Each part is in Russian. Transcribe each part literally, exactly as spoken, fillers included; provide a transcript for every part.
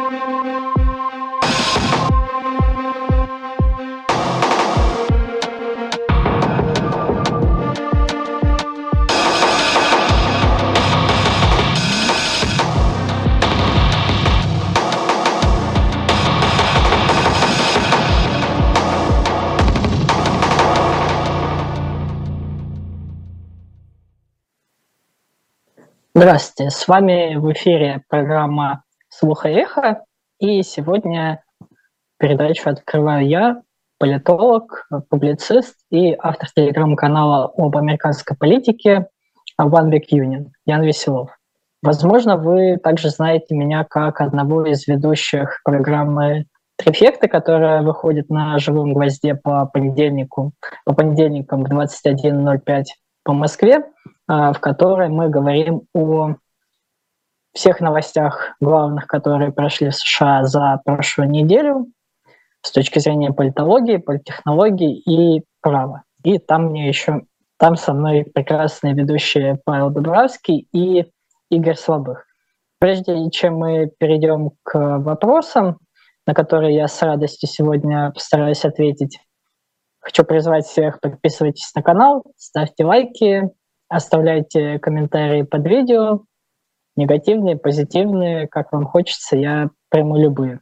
Здравствуйте, с вами в эфире программа «Слух и эхо», и сегодня передачу открываю я, политолог, публицист и автор телеграм-канала об американской политике One Week Union Ян Веселов. Возможно, вы также знаете меня как одного из ведущих программы «Трефекты», которая выходит на «Живом гвозде» по понедельнику, по понедельникам в двадцать один ноль пять по Москве, в которой мы говорим о всех новостях главных, которые прошли в США за прошлую неделю с точки зрения политологии, политтехнологии и права. И там мне еще, там со мной прекрасные ведущие Павел Дубравский и Игорь Слабых. Прежде чем мы перейдем к вопросам, на которые я с радостью сегодня постараюсь ответить, хочу призвать всех: подписывайтесь на канал, ставьте лайки, оставляйте комментарии под видео, негативные, позитивные, как вам хочется, я приму любые.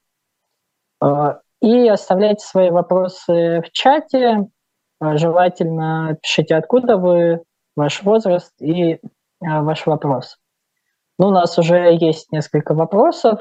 И оставляйте свои вопросы в чате, желательно пишите, откуда вы, ваш возраст и ваш вопрос. Ну, у нас уже есть несколько вопросов.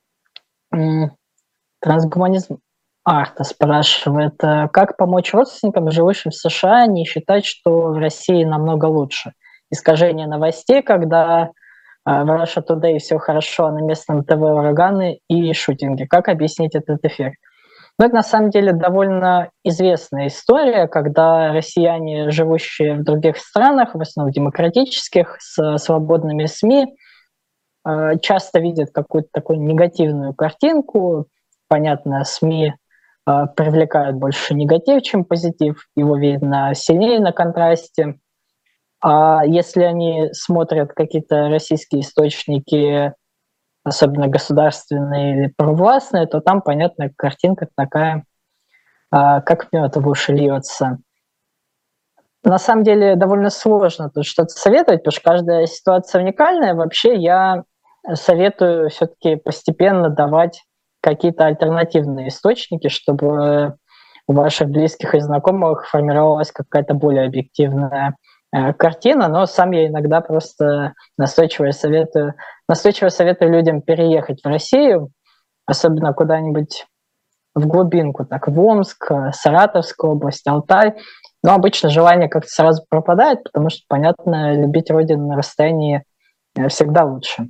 Трансгуманизм Арта спрашивает, как помочь родственникам, живущим в США, не считать, что в России намного лучше. Искажение новостей, когда в Russia Today все хорошо, а на местном ТВ ураганы и шутинги. Как объяснить этот эффект? Ну, это на самом деле довольно известная история, когда россияне, живущие в других странах, в основном демократических, с свободными СМИ, часто видят какую-то такую негативную картинку. Понятно, СМИ привлекают больше негатив, чем позитив, его видно сильнее на контрасте. А если они смотрят какие-то российские источники, особенно государственные или провластные, то там, понятно, картинка такая, как мед в уши льется. На самом деле довольно сложно тут что-то советовать, потому что каждая ситуация уникальная. Вообще я советую все-таки постепенно давать какие-то альтернативные источники, чтобы у ваших близких и знакомых формировалась какая-то более объективная э, картина, но сам я иногда просто настойчиво советую, настойчиво советую людям переехать в Россию, особенно куда-нибудь в глубинку, так в Омск, Саратовскую область, Алтай. Но обычно желание как-то сразу пропадает, потому что, понятно, любить родину на расстоянии всегда лучше.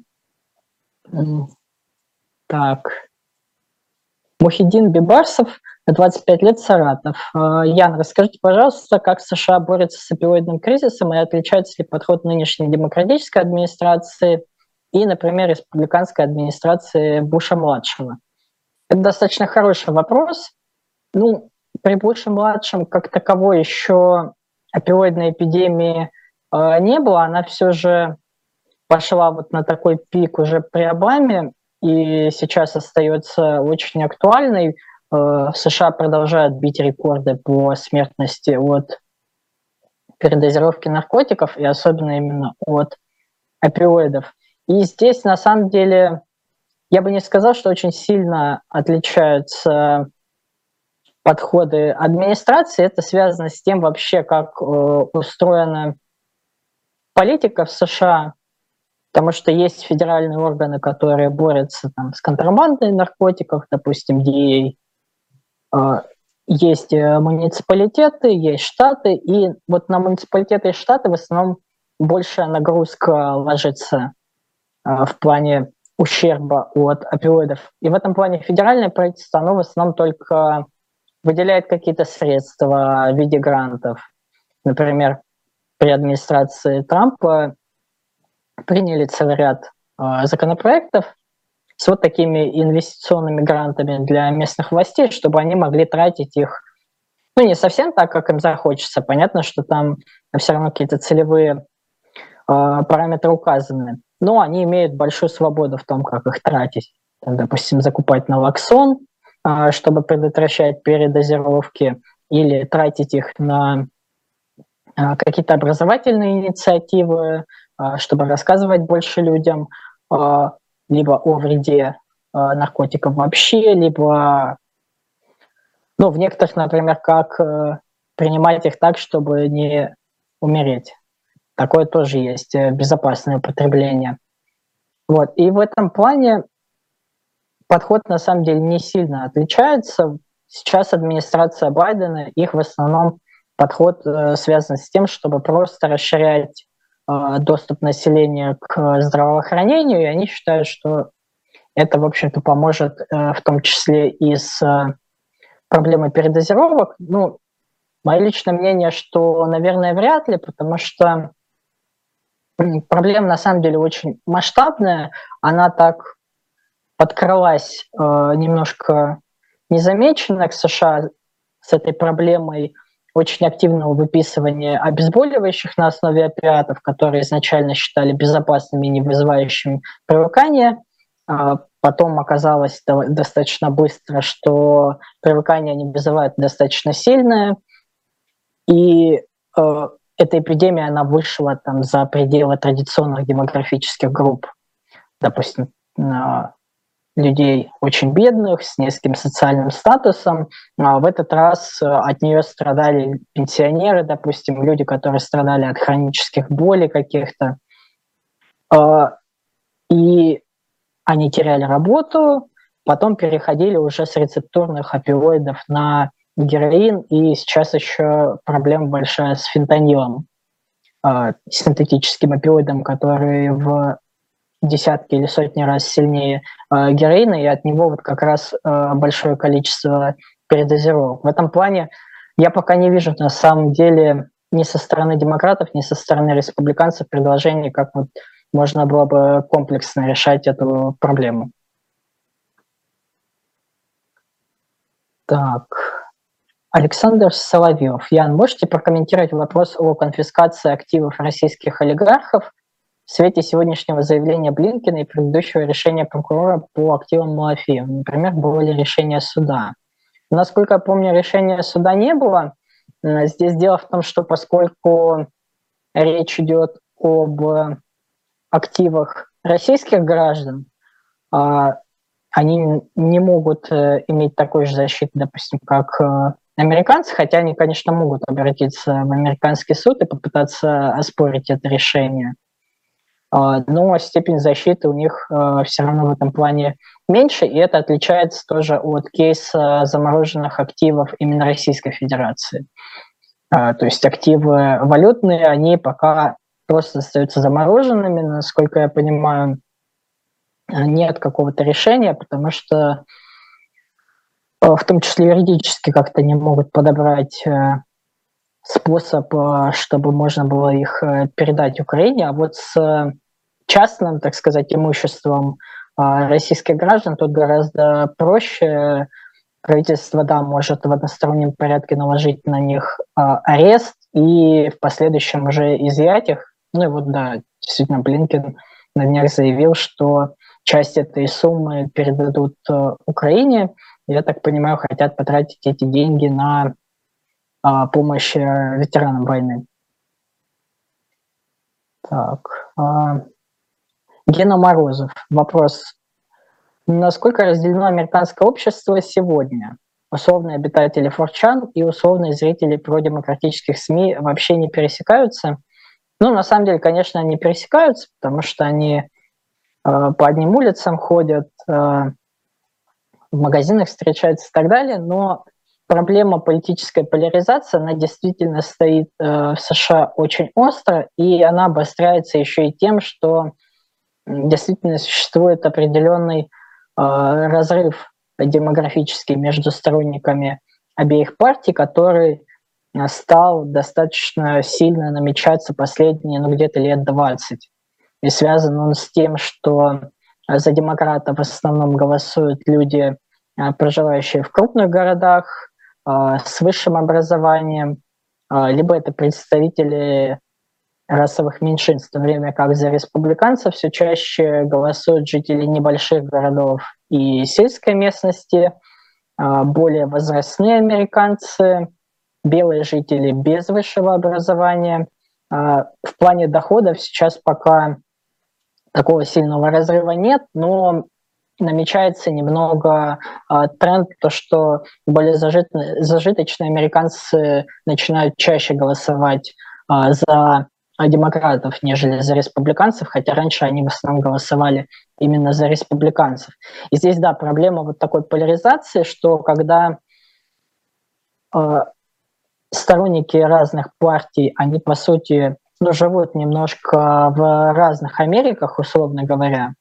Так. Мухиддин Бибарсов, двадцать пять лет, Саратов. Ян, расскажите, пожалуйста, как США борются с опиоидным кризисом и отличается ли подход нынешней демократической администрации и, например, республиканской администрации Буша-младшего? Это достаточно хороший вопрос. Ну, при Буше-младшем как таковой еще опиоидной эпидемии э, не было. Она все же пошла вот на такой пик уже при Обаме, и сейчас остается очень актуальной. США продолжают бить рекорды по смертности от передозировки наркотиков, и особенно именно от опиоидов. И здесь, на самом деле, я бы не сказал, что очень сильно отличаются подходы администрации. Это связано с тем вообще, как устроена политика в США. Потому что есть федеральные органы, которые борются там с контрабандой наркотиков, допустим, ди эй. Есть муниципалитеты, есть штаты, и вот на муниципалитеты и штаты в основном большая нагрузка ложится в плане ущерба от опиоидов. И в этом плане федеральное правительство, оно в основном только выделяет какие-то средства в виде грантов. Например, при администрации Трампа приняли целый ряд э, законопроектов с вот такими инвестиционными грантами для местных властей, чтобы они могли тратить их, ну, не совсем так, как им захочется. Понятно, что там все равно какие-то целевые э, параметры указаны, но они имеют большую свободу в том, как их тратить. там, допустим, закупать налоксон, чтобы предотвращать передозировки, или тратить их на какие-то образовательные инициативы, чтобы рассказывать больше людям либо о вреде наркотиков вообще, либо, ну, в некоторых, например, как принимать их так, чтобы не умереть. Такое тоже есть, безопасное употребление. Вот. И в этом плане подход на самом деле не сильно отличается. Сейчас администрация Байдена, их в основном подход э, связан с тем, чтобы просто расширять э, доступ населения к здравоохранению, и они считают, что это, в общем-то, поможет э, в том числе и с э, проблемой передозировок. Ну, мое личное мнение, что, наверное, вряд ли, потому что проблема на самом деле очень масштабная, она так подкралась э, немножко незамеченно к США с этой проблемой очень активного выписывания обезболивающих на основе опиатов, которые изначально считали безопасными и не вызывающими привыкания. А потом оказалось достаточно быстро, что привыкание они вызывают достаточно сильное. И э, эта эпидемия, она вышла там за пределы традиционных демографических групп. Допустим, людей очень бедных, с низким социальным статусом. В этот раз от нее страдали пенсионеры, допустим, люди, которые страдали от хронических болей каких-то. И они теряли работу, потом переходили уже с рецептурных опиоидов на героин, и сейчас еще проблема большая с фентанилом, синтетическим опиоидом, который в десятки или сотни раз сильнее э, героина, и от него вот как раз э, большое количество передозировок. В этом плане я пока не вижу на самом деле ни со стороны демократов, ни со стороны республиканцев предложений, как вот можно было бы комплексно решать эту проблему. Так. Александр Соловьев. Ян, можете прокомментировать вопрос о конфискации активов российских олигархов в свете сегодняшнего заявления Блинкена и предыдущего решения прокурора по активам Малафеева? Например, было ли решение суда? Насколько я помню, решения суда не было. Здесь дело в том, что поскольку речь идет об активах российских граждан, они не могут иметь такой же защиты, допустим, как американцы, хотя они, конечно, могут обратиться в американский суд и попытаться оспорить это решение. Но степень защиты у них все равно в этом плане меньше, и это отличается тоже от кейса замороженных активов именно Российской Федерации. То есть активы валютные, они пока просто остаются замороженными, насколько я понимаю, нет какого-то решения, потому что в том числе юридически как-то не могут подобрать способ, чтобы можно было их передать Украине, а вот с частным, так сказать, имуществом российских граждан тут гораздо проще. Правительство, да, может в одностороннем порядке наложить на них арест и в последующем уже изъять их. Ну и вот, да, действительно, Блинкен на днях заявил, что часть этой суммы передадут Украине. Я так понимаю, хотят потратить эти деньги на помощь ветеранам войны. Так. Гена Морозов. Вопрос. Насколько разделено американское общество сегодня? Условные обитатели форчан и условные зрители продемократических СМИ вообще не пересекаются? Ну, на самом деле, конечно, они пересекаются, потому что они э, по одним улицам ходят, э, в магазинах встречаются и так далее, но проблема политической поляризации, она действительно стоит э, в США очень остро, и она обостряется еще и тем, что действительно существует определенный разрыв демографический между сторонниками обеих партий, который стал достаточно сильно намечаться последние, ну, где-то лет двадцать. И связан он с тем, что за демократов в основном голосуют люди, проживающие в крупных городах, с высшим образованием, либо это представители расовых меньшинств, в то время как за республиканцев все чаще голосуют жители небольших городов и сельской местности, более возрастные американцы, белые жители без высшего образования. В плане доходов сейчас пока такого сильного разрыва нет, но намечается немного тренд, то, что более зажиточные, зажиточные американцы начинают чаще голосовать за демократов, нежели за республиканцев, хотя раньше они в основном голосовали именно за республиканцев. И здесь, да, проблема вот такой поляризации, что когда э, сторонники разных партий, они, по сути, ну, живут немножко в разных Америках, условно говоря,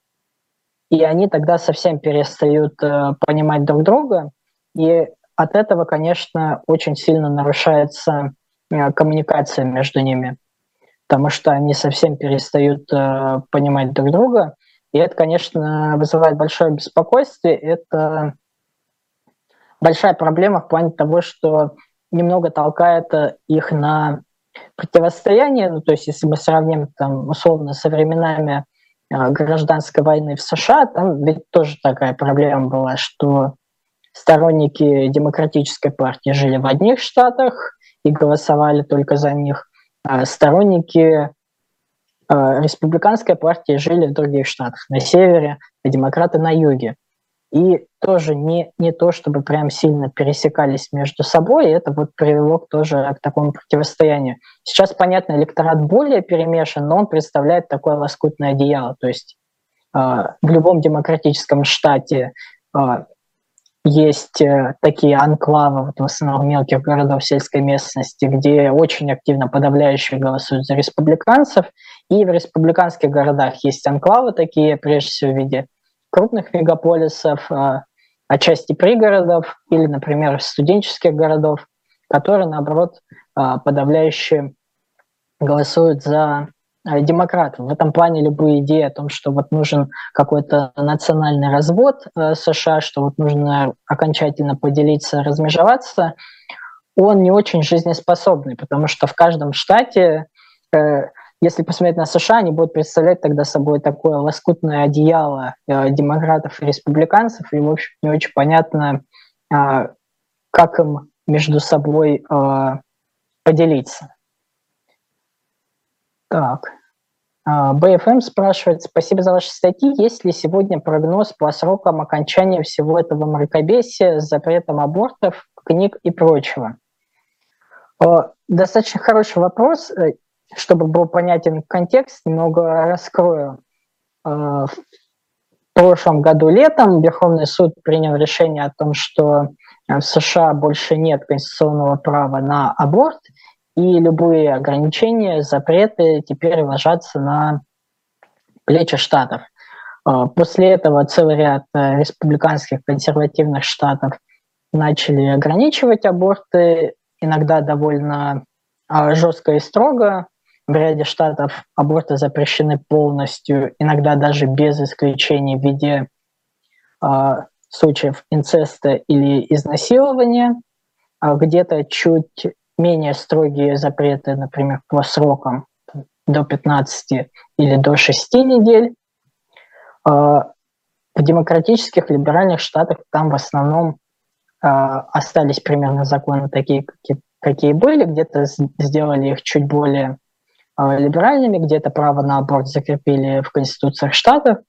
и они тогда совсем перестают э, понимать друг друга, и от этого, конечно, очень сильно нарушается э, коммуникация между ними, потому что они совсем перестают э, понимать друг друга, и это, конечно, вызывает большое беспокойство. Это большая проблема в плане того, что немного толкает их на противостояние. Ну, то есть, если мы сравним там, условно, со временами э, гражданской войны в США, там ведь тоже такая проблема была, что сторонники демократической партии жили в одних штатах и голосовали только за них, а сторонники э, республиканской партии жили в других штатах, на севере, а демократы на юге. И тоже не, не то, чтобы прям сильно пересекались между собой, и это вот привело тоже к такому противостоянию. Сейчас, понятно, электорат более перемешан, но он представляет такое лоскутное одеяло. То есть э, в любом демократическом штате э, есть э, такие анклавы, вот в основном мелких городов сельской местности, где очень активно подавляющие голосуют за республиканцев, и в республиканских городах есть анклавы такие, прежде всего в виде крупных мегаполисов, э, отчасти пригородов или, например, студенческих городов, которые, наоборот, э, подавляюще голосуют за демократов. В этом плане любые идеи о том, что вот нужен какой-то национальный развод э, США, что вот нужно окончательно поделиться, размежеваться, он не очень жизнеспособный, потому что в каждом штате, э, если посмотреть на США, они будут представлять тогда собой такое лоскутное одеяло э, демократов и республиканцев, и, в общем, не очень понятно, э, как им между собой э, поделиться. Так. бэ эф эм спрашивает: спасибо за ваши статьи. Есть ли сегодня прогноз по срокам окончания всего этого мракобесия с запретом абортов, книг и прочего? Достаточно хороший вопрос. Чтобы был понятен контекст, немного раскрою. В прошлом году летом Верховный суд принял решение о том, что в США больше нет конституционного права на аборт, и любые ограничения, запреты теперь ложатся на плечи штатов. После этого целый ряд республиканских консервативных штатов начали ограничивать аборты, иногда довольно жестко и строго. В ряде штатов аборты запрещены полностью, иногда даже без исключений в виде случаев инцеста или изнасилования. Где-то чуть менее строгие запреты, например, по срокам до пятнадцати или до шести недель. В демократических либеральных штатах там в основном остались примерно законы такие, какие, какие были, где-то сделали их чуть более либеральными, где-то право на аборт закрепили в конституциях штатов.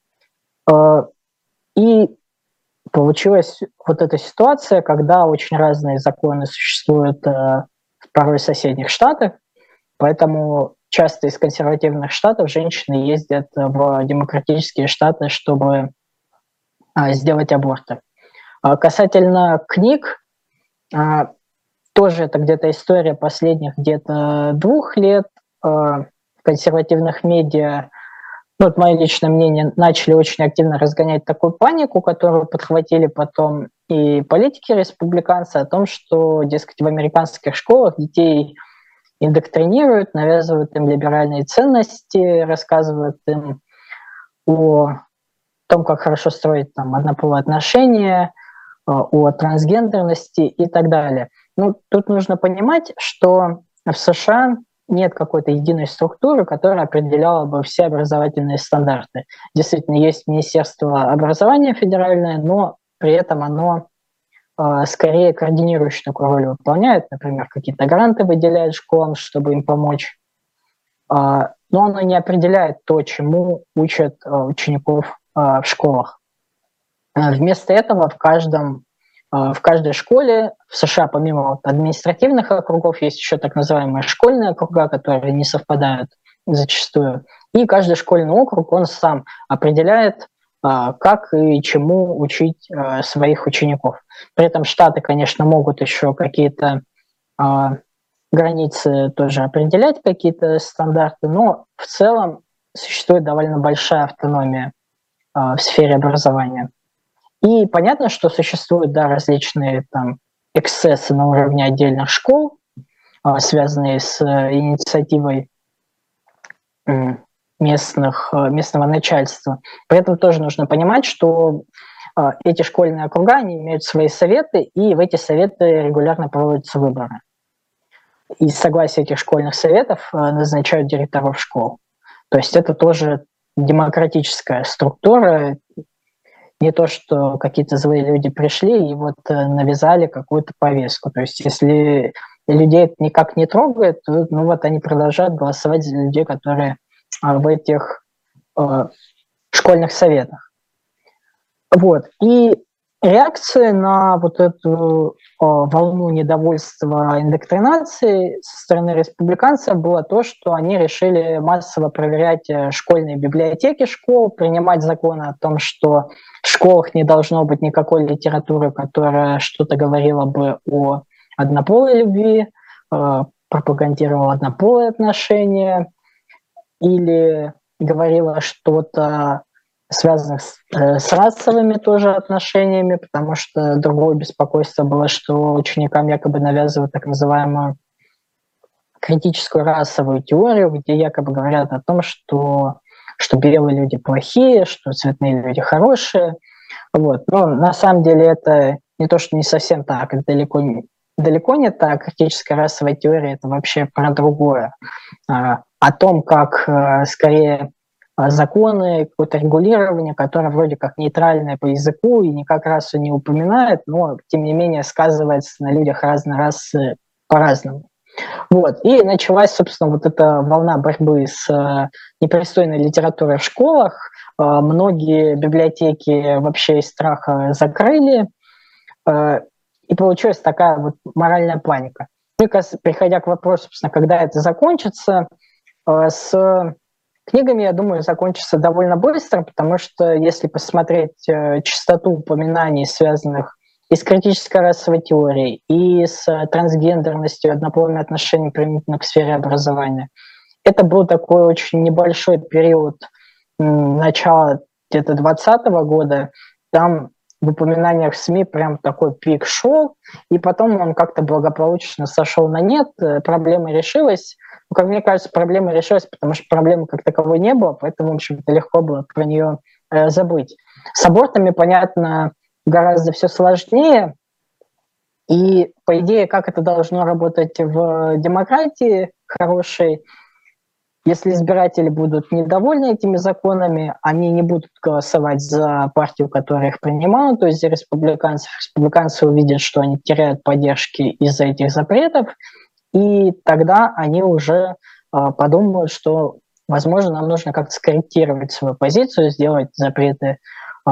И получилась вот эта ситуация, когда очень разные законы существуют в порой соседних штатах, поэтому часто из консервативных штатов женщины ездят в демократические штаты, чтобы сделать аборты. Касательно книг, тоже это где-то история последних где-то двух лет. В консервативных медиа, ну, это мое личное мнение, начали очень активно разгонять такую панику, которую подхватили потом и политики-республиканцы, о том, что, дескать, в американских школах детей индоктринируют, навязывают им либеральные ценности, рассказывают им о том, как хорошо строить там однополые отношения, о трансгендерности и так далее. Ну, тут нужно понимать, что в США нет какой-то единой структуры, которая определяла бы все образовательные стандарты. Действительно, есть Министерство образования федеральное, но при этом оно э, скорее координирующую такую роль выполняет, например, какие-то гранты выделяет школам, чтобы им помочь, э, но оно не определяет то, чему учат э, учеников э, в школах. Вместо этого в каждом в каждой школе в США, помимо вот административных округов, есть еще так называемые школьные округа, которые не совпадают зачастую. И каждый школьный округ, он сам определяет, как и чему учить своих учеников. При этом штаты, конечно, могут еще какие-то границы тоже определять, какие-то стандарты, но в целом существует довольно большая автономия в сфере образования. И понятно, что существуют, да, различные там эксцессы на уровне отдельных школ, связанные с инициативой местных, местного начальства. При этом тоже нужно понимать, что эти школьные округа, они имеют свои советы, и в эти советы регулярно проводятся выборы. И с согласия этих школьных советов назначают директоров школ. То есть это тоже демократическая структура, не то, что какие-то злые люди пришли и вот навязали какую-то повестку. То есть если людей это никак не трогает, то ну вот они продолжают голосовать за людей, которые в этих э, школьных советах. Вот. И реакция на вот эту э, волну недовольства индоктринации со стороны республиканцев была то, что они решили массово проверять школьные библиотеки школ, принимать законы о том, что в школах не должно быть никакой литературы, которая что-то говорила бы о однополой любви, э, пропагандировала однополые отношения или говорила что-то связанных с, э, с расовыми тоже отношениями, потому что другое беспокойство было, что ученикам якобы навязывают так называемую критическую расовую теорию, где якобы говорят о том, что, что белые люди плохие, что цветные люди хорошие. Вот. Но на самом деле это не то, что не совсем так, это далеко не, далеко не так. Критическая расовая теория – это вообще про другое. А, о том, как а, скорее законы, какое-то регулирование, которое вроде как нейтральное по языку и никак расу не упоминает, но тем не менее сказывается на людях разной расы по-разному. Вот. И началась, собственно, вот эта волна борьбы с э, непристойной литературой в школах. Э, многие библиотеки вообще из страха закрыли. Э, и получилась такая вот моральная паника. Мне кажется, приходя к вопросу, собственно, когда это закончится, э, с книгами, я думаю, закончится довольно быстро, потому что если посмотреть э, частоту упоминаний, связанных и с критической расовой теорией, и с трансгендерностью, однополыми отношениями применительно к сфере образования. Это был такой очень небольшой период начала где-то двадцатого года. Там в упоминаниях в СМИ прям такой пик шел, и потом он как-то благополучно сошел на нет, проблема решилась. Ну, как мне кажется, проблема решилась, потому что проблемы как таковой не было, поэтому, в общем-то, легко было про нее э, забыть. С абортами, понятно, гораздо все сложнее, и, по идее, как это должно работать в демократии хорошей, если избиратели будут недовольны этими законами, они не будут голосовать за партию, которая их принимала, то есть за республиканцев. Республиканцы увидят, что они теряют поддержки из-за этих запретов, и тогда они уже э, подумают, что, возможно, нам нужно как-то скорректировать свою позицию, сделать запреты э,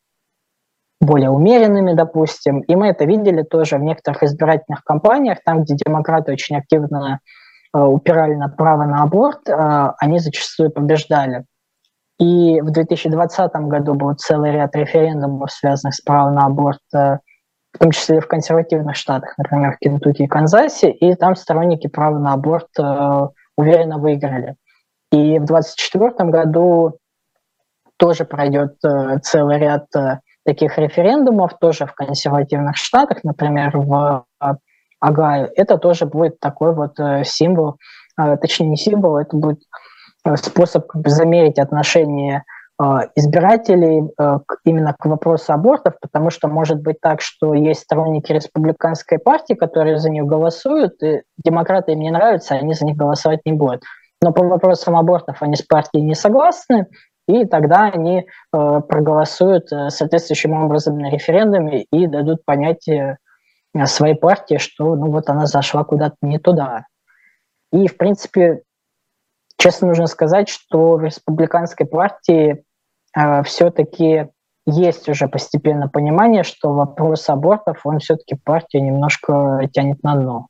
более умеренными, допустим. И мы это видели тоже в некоторых избирательных кампаниях, там, где демократы очень активно э, упирали на право на аборт, э, они зачастую побеждали. И в две тысячи двадцатом году был целый ряд референдумов, связанных с правом на аборт, э, в том числе и в консервативных штатах, например, в Кентукки и Канзасе, и там сторонники права на аборт э, уверенно выиграли. И в двадцать четвёртом году тоже пройдет э, целый ряд э, таких референдумов, тоже в консервативных штатах, например, в э, Огайо. Это тоже будет такой вот э, символ, э, точнее не символ, это будет э, способ как бы замерить отношение избирателей именно к вопросу абортов, потому что может быть так, что есть сторонники республиканской партии, которые за нее голосуют, и демократы им не нравятся, они за них голосовать не будут. Но по вопросам абортов они с партией не согласны, и тогда они э, проголосуют соответствующим образом на референдуме и дадут понять своей партии, что ну вот она зашла куда-то не туда. И, в принципе, честно нужно сказать, что в республиканской партии э, все-таки есть уже постепенно понимание, что вопрос абортов, он все-таки партию немножко тянет на дно.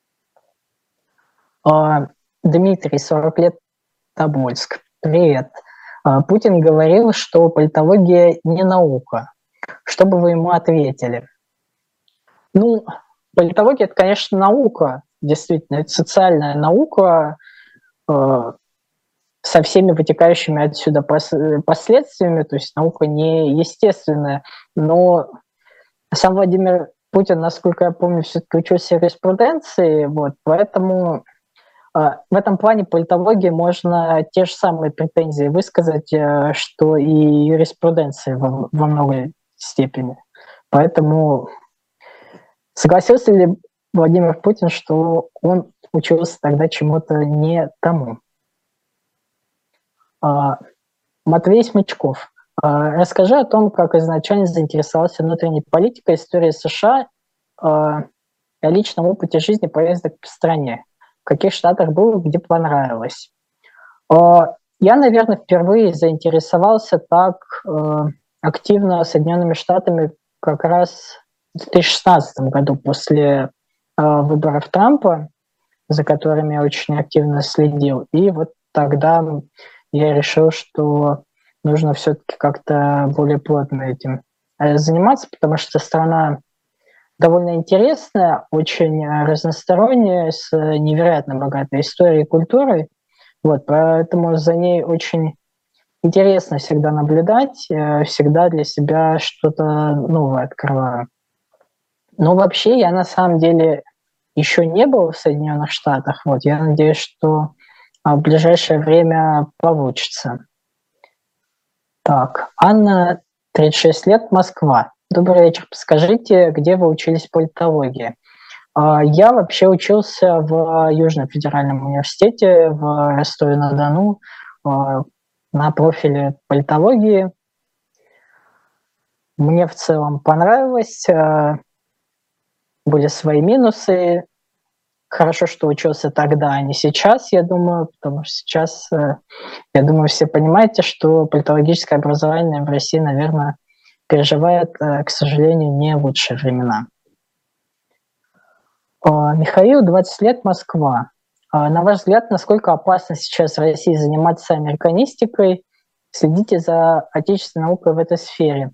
Э, Дмитрий, сорок лет, Тобольск. Привет. Э, Путин говорил, что политология не наука. Что бы вы ему ответили? Ну, политология – это, конечно, наука, действительно, это социальная наука, э, со всеми вытекающими отсюда последствиями, то есть наука не естественная, но сам Владимир Путин, насколько я помню, все-таки учился юриспруденции, вот, поэтому э, в этом плане политологии можно те же самые претензии высказать, э, что и юриспруденции во, во многой степени. Поэтому согласился ли Владимир Путин, что он учился тогда чему-то не тому? Матвей Смычков. Расскажи о том, как изначально заинтересовался внутренней политикой, историей США, о личном опыте жизни, поездок по стране. В каких штатах был, где понравилось? Я, наверное, впервые заинтересовался так активно Соединенными Штатами как раз в две тысячи шестнадцатом году, после выборов Трампа, за которыми я очень активно следил. И вот тогда я решил, что нужно все-таки как-то более плотно этим заниматься, потому что страна довольно интересная, очень разносторонняя, с невероятно богатой историей и культурой. Вот, поэтому за ней очень интересно всегда наблюдать, всегда для себя что-то новое открываю. Но вообще я на самом деле еще не был в Соединенных Штатах. Вот, я надеюсь, что в ближайшее время получится. Так, Анна, тридцать шесть лет, Москва. Добрый вечер. Подскажите, где вы учились политологии? Я вообще учился в Южном федеральном университете в Ростове-на-Дону на профиле политологии. Мне в целом понравилось. Были свои минусы. Хорошо, что учился тогда, а не сейчас, я думаю, потому что сейчас, я думаю, все понимаете, что политологическое образование в России, наверное, переживает, к сожалению, не лучшие времена. Михаил, двадцать лет, Москва. На ваш взгляд, насколько опасно сейчас в России заниматься американистикой? Следите за отечественной наукой в этой сфере.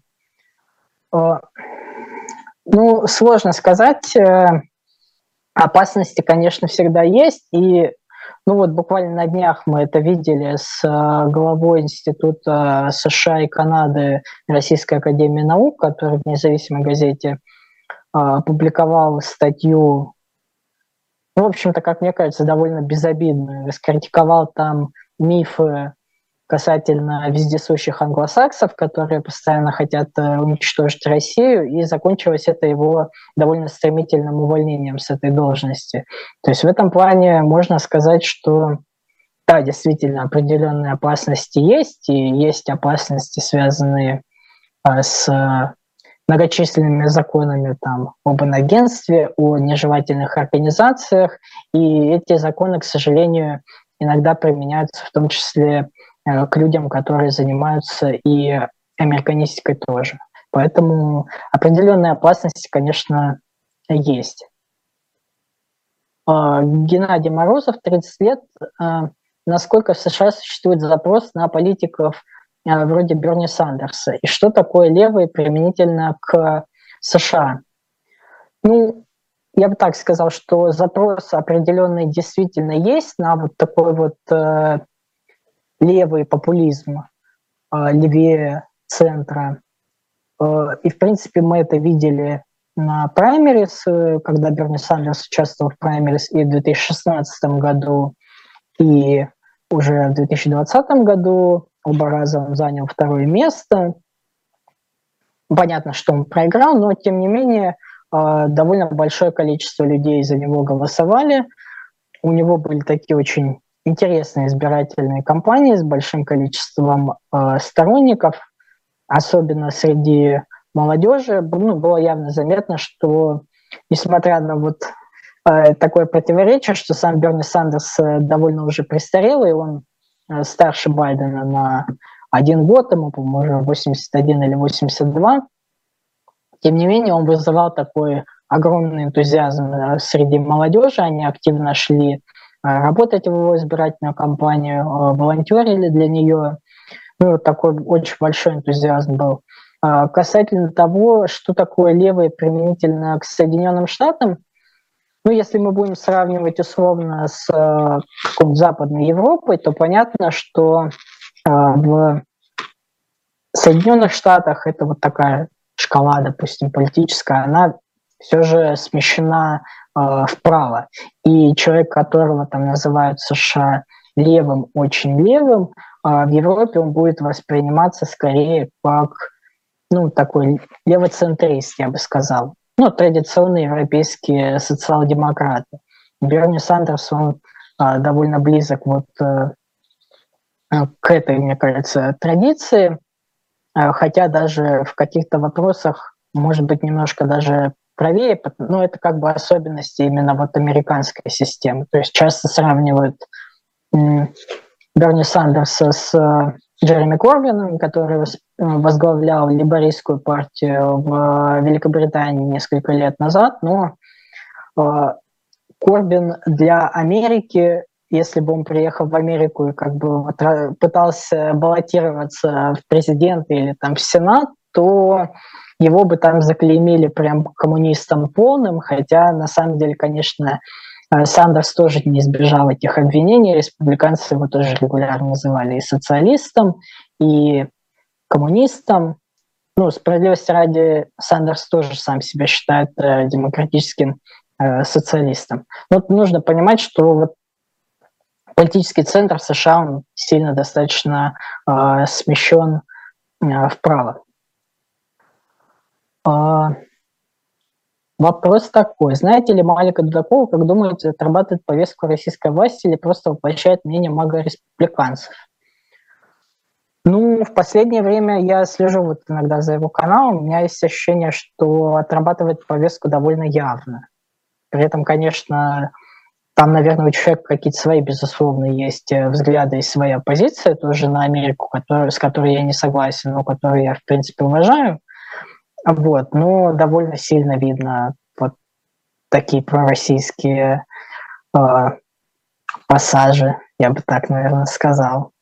Ну, сложно сказать. Опасности, конечно, всегда есть. И ну вот буквально на днях мы это видели с главой Института США и Канады Российской академии наук, который в независимой газете опубликовал статью, ну, в общем-то, как мне кажется, довольно безобидную. Раскритиковал там мифы касательно вездесущих англосаксов, которые постоянно хотят уничтожить Россию, и закончилось это его довольно стремительным увольнением с этой должности. То есть в этом плане можно сказать, что да, действительно, определенные опасности есть, и есть опасности, связанные а, с многочисленными законами там, об инагентстве, о нежелательных организациях, и эти законы, к сожалению, иногда применяются в том числе к людям, которые занимаются и американистикой тоже. Поэтому определенные опасности, конечно, есть. Геннадий Морозов, тридцать лет. Насколько в США существует запрос на политиков вроде Берни Сандерса? И что такое левые применительно к США? Ну, я бы так сказал, что запрос определенный действительно есть на вот такой вот левый популизм, левее центра. И, в принципе, мы это видели на праймерис, когда Берни Сандерс участвовал в праймерис и в две тысячи шестнадцатом году, и уже в две тысячи двадцатом году. оба раза он занял второе место. Понятно, что он проиграл, но тем не менее довольно большое количество людей за него голосовали. У него были такие очень интересные избирательные кампании с большим количеством сторонников, особенно среди молодежи. Ну, было явно заметно, что несмотря на вот такое противоречие, что сам Берни Сандерс довольно уже престарелый, он старше Байдена на один год, ему, по-моему, уже восемьдесят один или восемьдесят два. Тем не менее, он вызывал такой огромный энтузиазм среди молодежи. Они активно шли работать в его избирательную кампанию, волонтерили для нее. Ну, вот такой очень большой энтузиазм был. Касательно того, что такое левые применительно к Соединенным Штатам, ну, если мы будем сравнивать условно с э, Западной Европой, то понятно, что э, в Соединенных Штатах это вот такая шкала, допустим, политическая, она все же смещена э, вправо. И человек, которого там называют в США левым, очень левым, э, в Европе он будет восприниматься скорее как, ну, такой левоцентрист, я бы сказал. Ну, традиционные европейские социал-демократы. Берни Сандерс, он а, довольно близок вот а, к этой, мне кажется, традиции, а, хотя даже в каких-то вопросах, может быть, немножко даже правее, но это как бы особенности именно вот американской системы. То есть часто сравнивают м, Берни Сандерса с Джереми Корбином, который возглавлял лейбористскую партию в Великобритании несколько лет назад, но э, Корбин для Америки, если бы он приехал в Америку и как бы вот пытался баллотироваться в президенты или там в Сенат, то его бы там заклеймили прям коммунистом полным, хотя на самом деле, конечно, Сандерс тоже не избежал этих обвинений, республиканцы его тоже регулярно называли и социалистом, и коммунистом. Ну, справедливости ради, Сандерс тоже сам себя считает э, демократическим э, социалистом. Но нужно понимать, что вот политический центр США он сильно достаточно э, смещен э, вправо. Э, Вопрос такой. Знаете ли Малика Дудакова, как думаете, отрабатывает повестку российской власти или просто воплощает мнение мага-республиканцев? Ну, в последнее время я слежу вот иногда за его каналом, у меня есть ощущение, что отрабатывает повестку довольно явно. При этом, конечно, там, наверное, у человека какие-то свои, безусловно, есть взгляды и своя позиция тоже на Америку, который, с которой я не согласен, но которую я, в принципе, уважаю. Вот, но довольно сильно видно вот такие пророссийские э, пассажи, я бы так, наверное, сказал.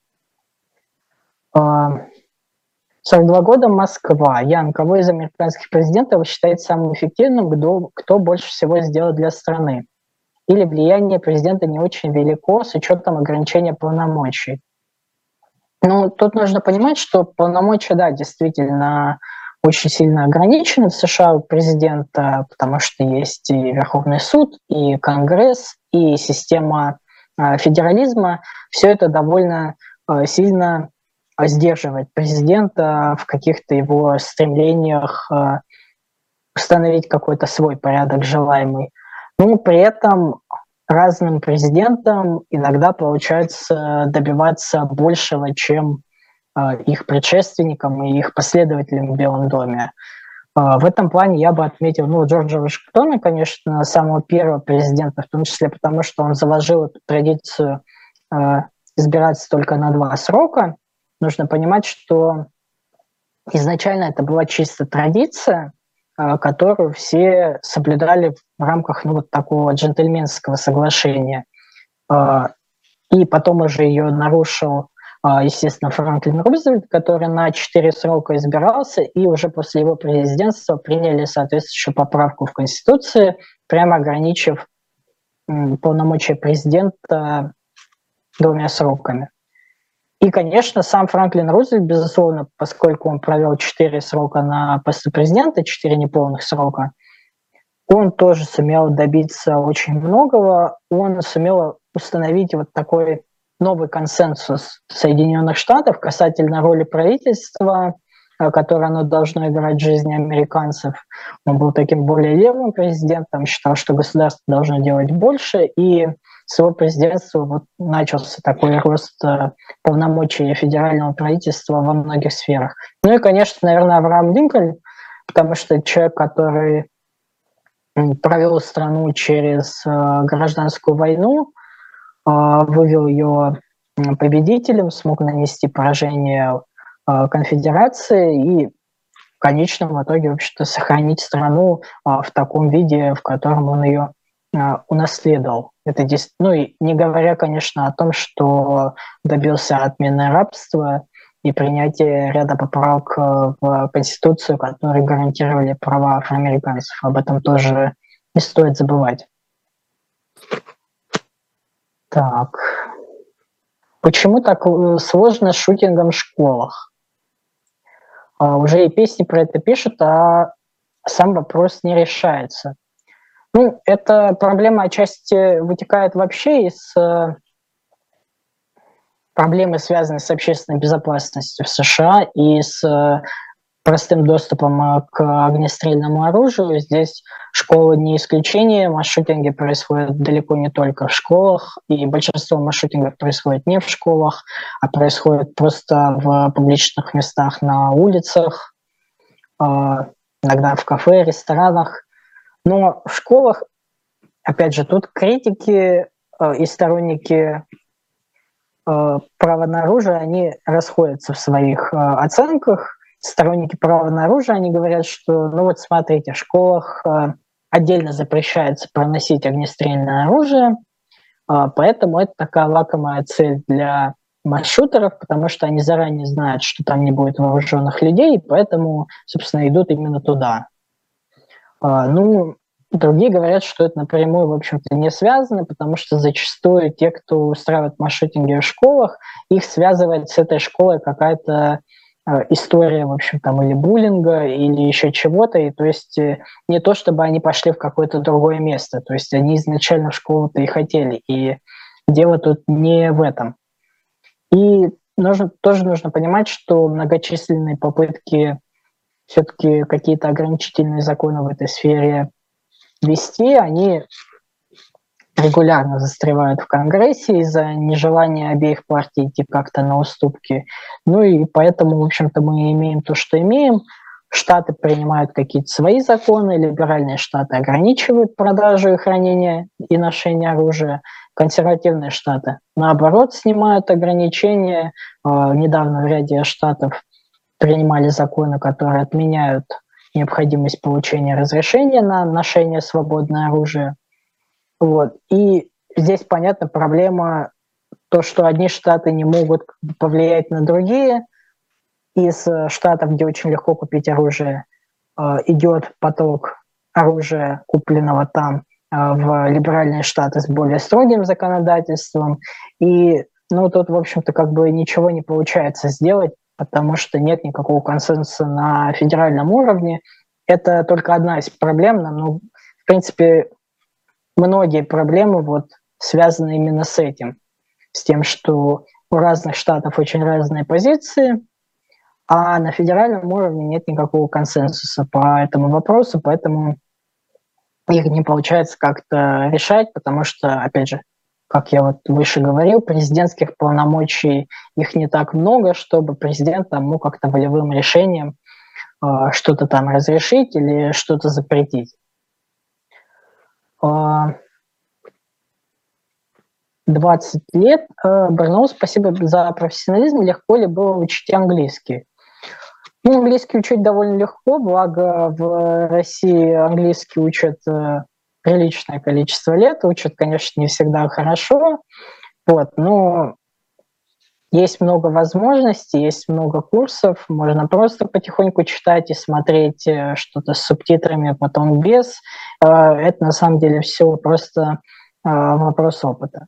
Э, сорок два года, Москва. Ян, кого из американских президентов вы считаете самым эффективным, кто, кто больше всего сделал для страны? Или влияние президента не очень велико с учетом ограничения полномочий? Ну, тут нужно понимать, что полномочия, да, действительно очень сильно ограничены в США у президента, потому что есть и Верховный суд, и Конгресс, и система э, федерализма. Все это довольно э, сильно сдерживает президента в каких-то его стремлениях э, установить какой-то свой порядок желаемый. Но при этом разным президентам иногда получается добиваться большего, чем их предшественникам и их последователям в Белом доме. В этом плане я бы отметил ну, Джорджа Вашингтона, конечно, самого первого президента, в том числе потому, что он заложил эту традицию избираться только на два срока. Нужно понимать, что изначально это была чисто традиция, которую все соблюдали в рамках ну, вот такого джентльменского соглашения. И потом уже ее нарушил, естественно, Франклин Рузвельт, который на четыре срока избирался, и уже после его президентства приняли соответствующую поправку в Конституции, прямо ограничив полномочия президента двумя сроками. И, конечно, сам Франклин Рузвельт, безусловно, поскольку он провел четыре срока на посту президента, четыре неполных срока, он тоже сумел добиться очень многого. Он сумел установить вот такой новый консенсус Соединенных Штатов касательно роли правительства, которое оно должно играть в жизни американцев. Он был таким более левым президентом, считал, что государство должно делать больше, и с его президентства вот начался такой рост полномочий федерального правительства во многих сферах. Ну и, конечно, наверное, Авраам Линкольн, потому что человек, который провел страну через гражданскую войну, вывел ее победителем, смог нанести поражение конфедерации и в конечном итоге, в общем-то, сохранить страну в таком виде, в котором он ее унаследовал. Это, ну и не говоря, конечно, о том, что добился отмены рабства и принятия ряда поправок в Конституцию, которые гарантировали права афроамериканцев. Об этом тоже не стоит забывать. Так. Почему так сложно с шутингом в школах? А, уже и песни про это пишут, а сам вопрос не решается. Ну, эта проблема отчасти вытекает вообще из э, проблемы, связанной с общественной безопасностью в США и с э, простым доступом к огнестрельному оружию. Здесь школы не исключение, масс-шутинги происходят далеко не только в школах, и большинство масс-шутингов происходит не в школах, а происходит просто в публичных местах на улицах, иногда в кафе, ресторанах. Но в школах, опять же, тут критики и сторонники права на оружие, они расходятся в своих оценках. Сторонники права на оружие, они говорят, что, ну вот смотрите, в школах э, отдельно запрещается проносить огнестрельное оружие, э, поэтому это такая лакомая цель для масс-шутеров, потому что они заранее знают, что там не будет вооруженных людей, и поэтому, собственно, идут именно туда. Э, ну, другие говорят, что это напрямую, в общем-то, не связано, потому что зачастую те, кто устраивает масс-шутинги в школах, их связывает с этой школой какая-то история, в общем, там, или буллинга, или еще чего-то, и то есть не то, чтобы они пошли в какое-то другое место, то есть они изначально в школу-то и хотели, и дело тут не в этом. И нужно, тоже нужно понимать, что многочисленные попытки все-таки какие-то ограничительные законы в этой сфере ввести, они регулярно застревают в Конгрессе из-за нежелания обеих партий идти как-то на уступки. Ну и поэтому, в общем-то, мы имеем то, что имеем. Штаты принимают какие-то свои законы, либеральные штаты ограничивают продажу и хранение и ношение оружия, консервативные штаты, наоборот, снимают ограничения. Недавно в ряде штатов принимали законы, которые отменяют необходимость получения разрешения на ношение свободное оружие. Вот. И здесь, понятно, проблема то, что одни штаты не могут повлиять на другие. Из штатов, где очень легко купить оружие, идет поток оружия, купленного там, в либеральные штаты с более строгим законодательством. И ну, тут, в общем-то, как бы ничего не получается сделать, потому что нет никакого консенсуса на федеральном уровне. Это только одна из проблем. Но, в принципе, многие проблемы вот связаны именно с этим, с тем, что у разных штатов очень разные позиции, а на федеральном уровне нет никакого консенсуса по этому вопросу, поэтому их не получается как-то решать, потому что, опять же, как я вот выше говорил, президентских полномочий их не так много, чтобы президент там мог как-то волевым решением э, что-то там разрешить или что-то запретить. двадцать лет. Барнаул, спасибо за профессионализм. Легко ли было учить английский? Ну, английский учить довольно легко, благо в России английский учат приличное количество лет, учат, конечно, не всегда хорошо, вот, но есть много возможностей, есть много курсов, можно просто потихоньку читать и смотреть что-то с субтитрами, потом без. Это на самом деле все просто вопрос опыта.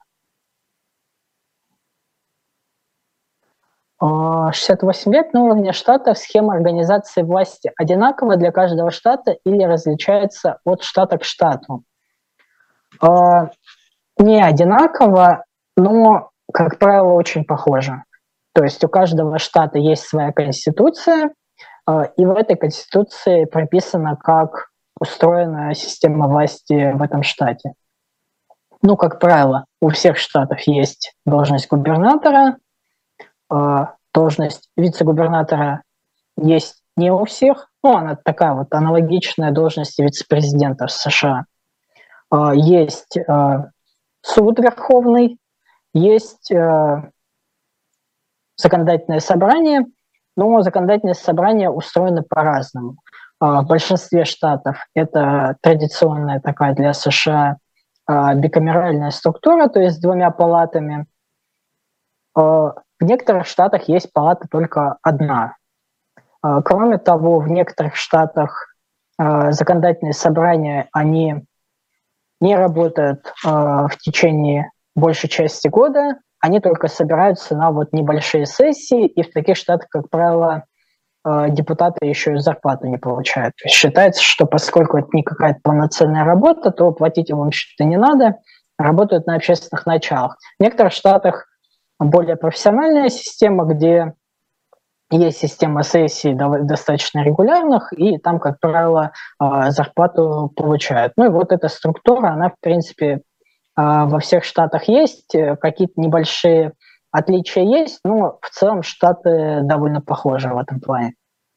шестьдесят восемь лет на уровне штатов схема организации власти одинакова для каждого штата или различается от штата к штату? Не одинаково, но как правило, очень похожи. То есть у каждого штата есть своя конституция, и в этой конституции прописано, как устроена система власти в этом штате. Ну, как правило, у всех штатов есть должность губернатора, должность вице-губернатора есть не у всех, ну, она такая вот аналогичная должности вице-президента в США. Есть суд верховный, есть законодательное собрание, но законодательное собрание устроено по-разному. В большинстве штатов это традиционная такая для США бикамеральная структура, то есть с двумя палатами. В некоторых штатах есть палата только одна. Кроме того, в некоторых штатах законодательные собрания, они не работают в течение большей части года, они только собираются на вот небольшие сессии, и в таких штатах, как правило, депутаты еще и зарплату не получают. То есть считается, что поскольку это не какая-то полноценная работа, то платить им вообще-то не надо, работают на общественных началах. В некоторых штатах более профессиональная система, где есть система сессий достаточно регулярных, и там, как правило, зарплату получают. Ну и вот эта структура, она, в принципе, во всех штатах есть, какие-то небольшие отличия есть, но в целом штаты довольно похожи в этом плане.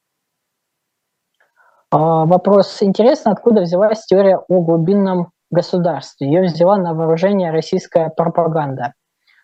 Вопрос интересный, откуда взялась теория о глубинном государстве? Ее взяла на вооружение российская пропаганда.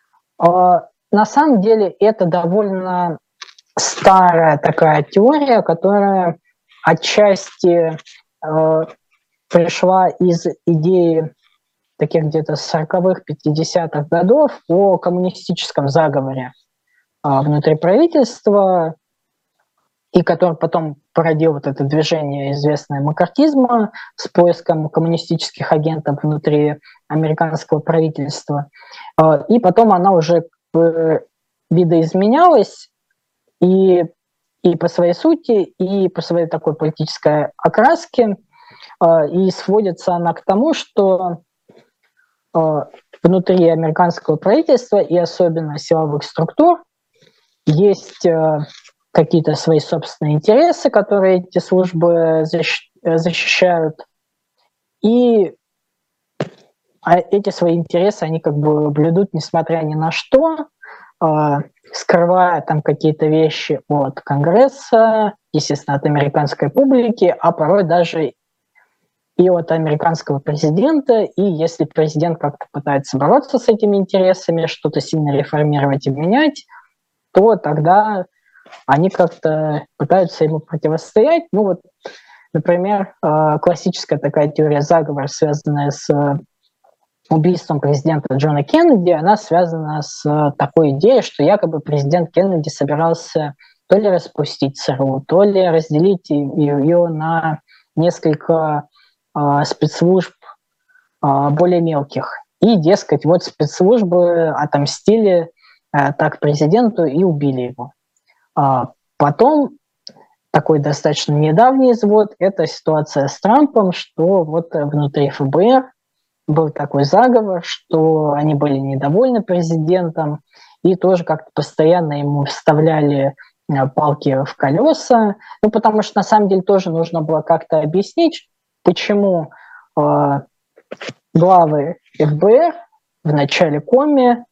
На самом деле это довольно старая такая теория, которая отчасти э, пришла из идеи таких где-то сороковых, пятидесятых годов о коммунистическом заговоре э, внутри правительства, и который потом породил вот это движение, известное маккартизма, с поиском коммунистических агентов внутри американского правительства. Э, и потом она уже э, видоизменялась, И, и по своей сути, и по своей такой политической окраске, и сводится она к тому, что внутри американского правительства и особенно силовых структур есть какие-то свои собственные интересы, которые эти службы защищают, и эти свои интересы они как бы блюдут несмотря ни на что, скрывая там какие-то вещи от Конгресса, естественно, от американской публики, а порой даже и от американского президента. И если президент как-то пытается бороться с этими интересами, что-то сильно реформировать и менять, то тогда они как-то пытаются ему противостоять. Ну вот, например, классическая такая теория заговора, связанная с убийством президента Джона Кеннеди, она связана с такой идеей, что якобы президент Кеннеди собирался то ли распустить ЦРУ, то ли разделить ее на несколько э, спецслужб э, более мелких. И, дескать, вот спецслужбы отомстили э, так президенту и убили его. А потом такой достаточно недавний извод – это ситуация с Трампом, что вот внутри эф бэ эр был такой заговор, что они были недовольны президентом и тоже как-то постоянно ему вставляли палки в колеса. Ну, потому что на самом деле тоже нужно было как-то объяснить, почему э, главы эф бэ эр в начале Коми,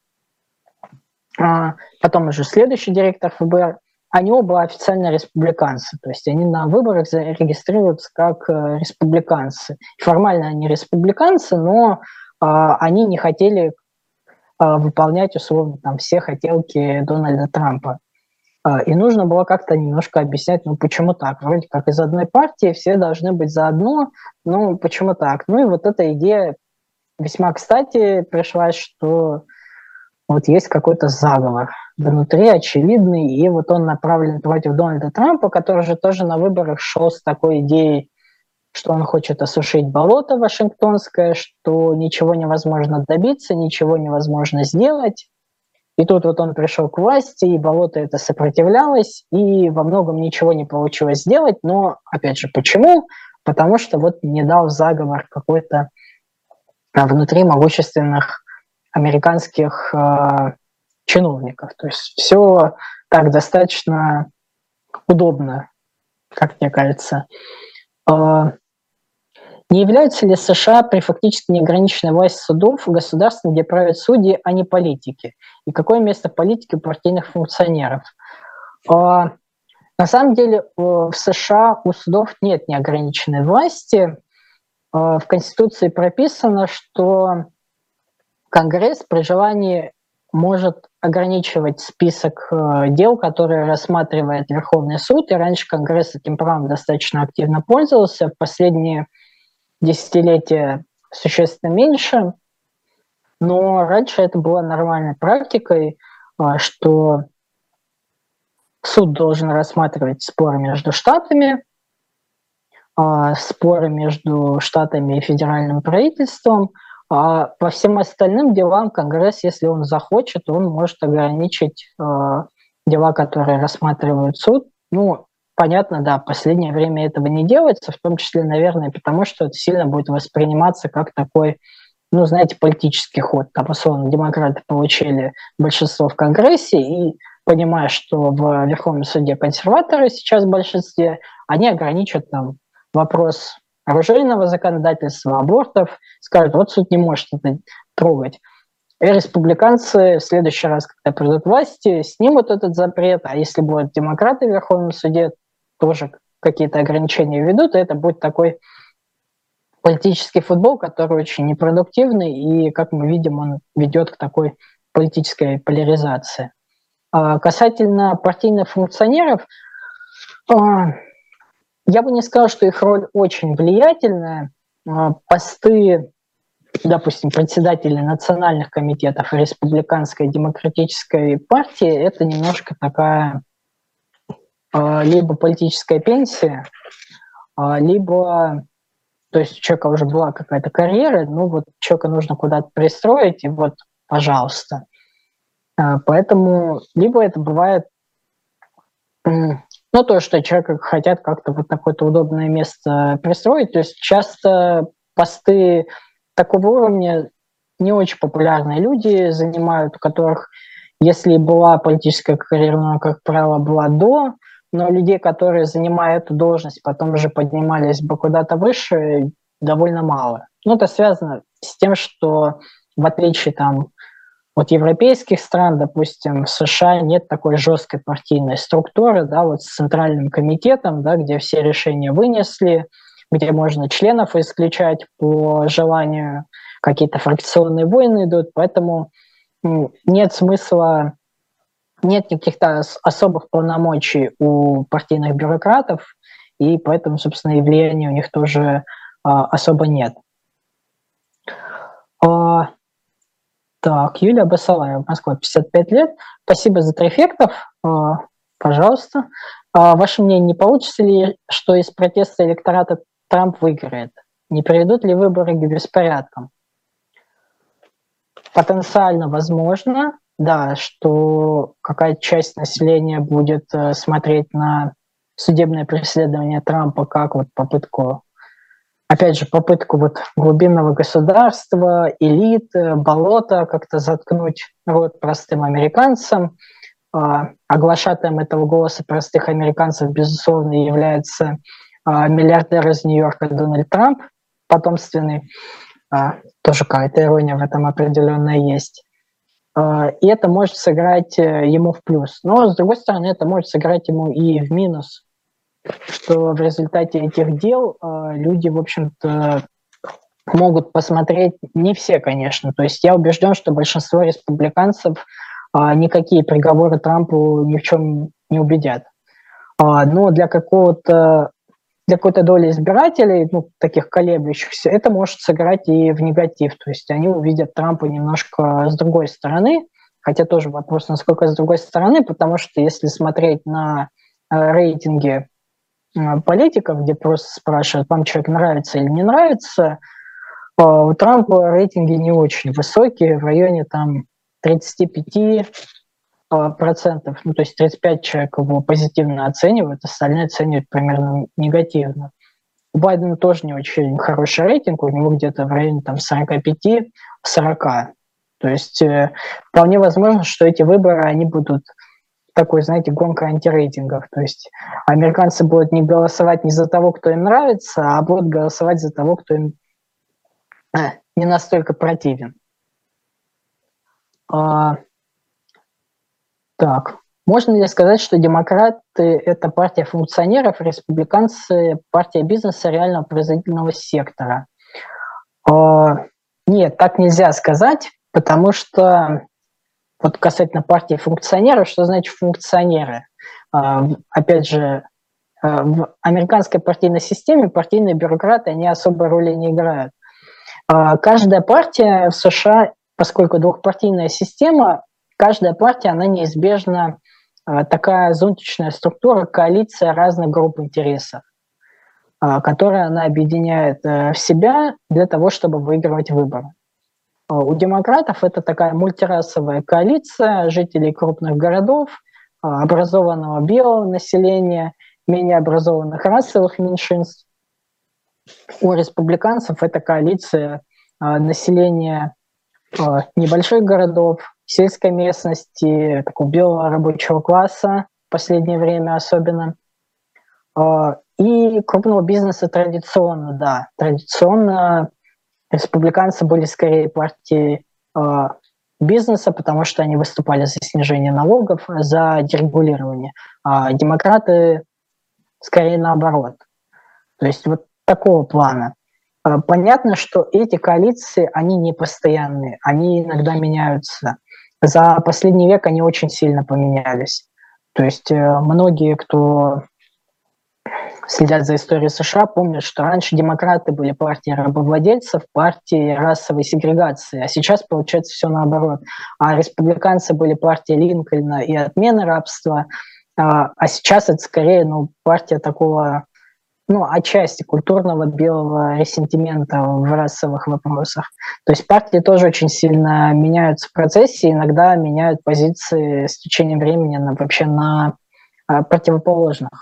э, потом уже следующий директор эф бэ эр, они оба официально республиканцы, то есть они на выборах зарегистрируются как э, республиканцы. Формально они республиканцы, но э, они не хотели э, выполнять условно там все хотелки Дональда Трампа. Э, и нужно было как-то немножко объяснять, ну почему так? Вроде как из одной партии все должны быть заодно, ну почему так? Ну и вот эта идея весьма кстати пришлась, что вот есть какой-то заговор внутри, очевидный, и вот он направлен против Дональда Трампа, который же тоже на выборах шел с такой идеей, что он хочет осушить болото вашингтонское, что ничего невозможно добиться, ничего невозможно сделать. И тут вот он пришел к власти, и болото это сопротивлялось, и во многом ничего не получилось сделать. Но, опять же, почему? Потому что вот не дал заговор какой-то внутри могущественных американских э, чиновников. То есть все так достаточно удобно, как мне кажется. Не являются ли США при фактически неограниченной власти судов государством, где правят судьи, а не политики? И какое место политики у партийных функционеров? На самом деле в США у судов нет неограниченной власти. В Конституции прописано, что Конгресс при желании может ограничивать список дел, которые рассматривает Верховный суд. И раньше Конгресс этим правом достаточно активно пользовался. В последние десятилетия существенно меньше, но раньше это была нормальной практикой, что суд должен рассматривать споры между штатами, споры между штатами и федеральным правительством, а по всем остальным делам Конгресс, если он захочет, он может ограничить дела, которые рассматривает суд. Ну, понятно, да, в последнее время этого не делается, в том числе, наверное, потому что это сильно будет восприниматься как такой, ну, знаете, политический ход. Там, условно, демократы получили большинство в Конгрессе, и, понимая, что в Верховном суде консерваторы сейчас в большинстве, они ограничат там вопрос оружейного законодательства, абортов, скажут, вот суд не может это трогать. И республиканцы в следующий раз, когда придут к власти, снимут этот запрет, а если будут демократы в Верховном суде, тоже какие-то ограничения ведут, и это будет такой политический футбол, который очень непродуктивный, и, как мы видим, он ведет к такой политической поляризации. А касательно партийных функционеров, я бы не сказал, что их роль очень влиятельная. Посты, допустим, председателей национальных комитетов Республиканской демократической партии – это немножко такая либо политическая пенсия, либо, то есть у человека уже была какая-то карьера, ну вот человека нужно куда-то пристроить, и вот, пожалуйста. Поэтому либо это бывает, ну, то, что человека хотят как-то вот на какое-то удобное место пристроить, то есть часто посты такого уровня не очень популярные люди занимают, у которых, если была политическая карьера, она, как правило, была до, но людей, которые, занимая эту должность, потом уже поднимались бы куда-то выше, довольно мало. Ну, это связано с тем, что в отличие там, от европейских стран, допустим, в США нет такой жесткой партийной структуры, да, вот с центральным комитетом, да, где все решения вынесли, где можно членов исключать по желанию, какие-то фракционные войны идут, поэтому нет смысла, нет никаких-то особых полномочий у партийных бюрократов, и поэтому, собственно, и влияния у них тоже а, особо нет. А, так, Юлия Басалаева, Москва, пятьдесят пять лет. Спасибо за трефектов. А, пожалуйста. А, ваше мнение, не получится ли, что из протеста электората Трамп выиграет? Не приведут ли выборы к беспорядкам? Потенциально возможно, да, что какая-то часть населения будет э, смотреть на судебное преследование Трампа как вот попытку, опять же, попытку вот глубинного государства, элит, болота как-то заткнуть рот простым американцам. Э, оглашателем этого голоса простых американцев, безусловно, является э, миллиардер из Нью-Йорка Дональд Трамп, потомственный. Uh, тоже какая-то ирония в этом определенная есть. Uh, и это может сыграть ему в плюс. Но, с другой стороны, это может сыграть ему и в минус, что в результате этих дел uh, люди, в общем-то, могут посмотреть, не все, конечно. То есть я убежден, что большинство республиканцев uh, никакие приговоры Трампу ни в чем не убедят. Uh, но для какого-то Для какой-то доли избирателей, ну, таких колеблющихся, это может сыграть и в негатив. То есть они увидят Трампа немножко с другой стороны, хотя тоже вопрос, насколько с другой стороны, потому что если смотреть на э, рейтинги э, политиков, где просто спрашивают, вам человек нравится или не нравится, э, у Трампа рейтинги не очень высокие, в районе там тридцать пять процентов, ну, то есть тридцать пять человек его позитивно оценивают, остальные оценивают примерно негативно. У Байдена тоже не очень хороший рейтинг, у него где-то в районе там сорок пять - сорок. То есть э, вполне возможно, что эти выборы, они будут такой, знаете, гонка антирейтингов. То есть американцы будут не голосовать не за того, кто им нравится, а будут голосовать за того, кто им э, не настолько противен. А, так, можно ли сказать, что демократы – это партия функционеров, республиканцы – партия бизнеса реального производительного сектора? А, нет, так нельзя сказать, потому что вот касательно партии функционеров, что значит функционеры? А, опять же, в американской партийной системе партийные бюрократы, они особой роли не играют. А, каждая партия в США, поскольку двухпартийная система, каждая партия, она неизбежно а, такая зонтичная структура, коалиция разных групп интересов, а, которая она объединяет а, в себя для того, чтобы выигрывать выборы. У демократов это такая мультирасовая коалиция жителей крупных городов, образованного белого населения, менее образованных расовых меньшинств. У республиканцев это коалиция населения небольших городов, сельской местности, такого белого рабочего класса в последнее время особенно. И крупного бизнеса традиционно, да, традиционно республиканцы были скорее партией э, бизнеса, потому что они выступали за снижение налогов, за дерегулирование. А демократы скорее наоборот. То есть вот такого плана. Э, понятно, что эти коалиции, они не постоянные, они иногда меняются. За последний век они очень сильно поменялись. То есть э, многие, кто следят за историей США, помнят, что раньше демократы были партией рабовладельцев, партией расовой сегрегации, а сейчас получается все наоборот. А республиканцы были партией Линкольна и отмены рабства, а, а сейчас это скорее ну, партия такого, ну, отчасти культурного белого ресентимента в расовых вопросах. То есть партии тоже очень сильно меняются в процессе, иногда меняют позиции с течением времени на, вообще на а, противоположных.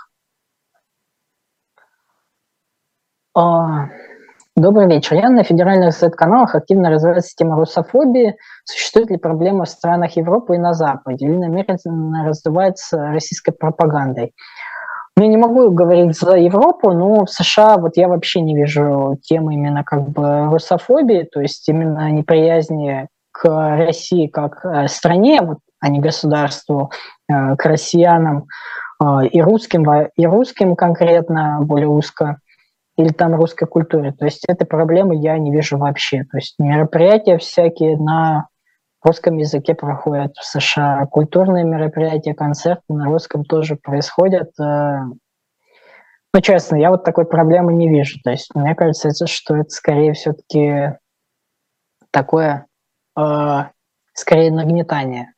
Добрый вечер. Я на федеральных зет-каналах активно развивается тема русофобии. Существует ли проблема в странах Европы и на Западе? Или намеренно раздувается российской пропагандой? Ну, я не могу говорить за Европу, но в США вот я вообще не вижу темы именно как бы русофобии, то есть именно неприязни к России как стране, вот, а не государству, к россиянам и русским, и русским конкретно, более узко, или там русской культуре. То есть этой проблемы я не вижу вообще. То есть мероприятия всякие на русском языке проходят в США, культурные мероприятия, концерты на русском тоже происходят. Ну, честно, я вот такой проблемы не вижу. То есть мне кажется, что это скорее все-таки такое, скорее нагнетание.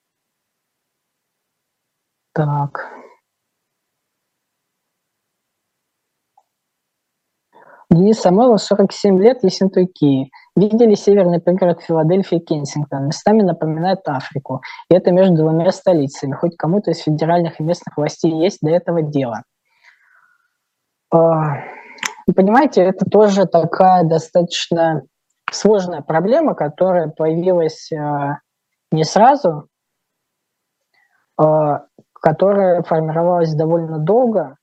Так. Денис Самойлов, сорок семь лет, Ессентуки. Видели северный пригород Филадельфии, Кенсингтон. Местами напоминает Африку. И это между двумя столицами. Хоть кому-то из федеральных и местных властей есть до этого дело. Понимаете, это тоже такая достаточно сложная проблема, которая появилась не сразу, которая формировалась довольно долго,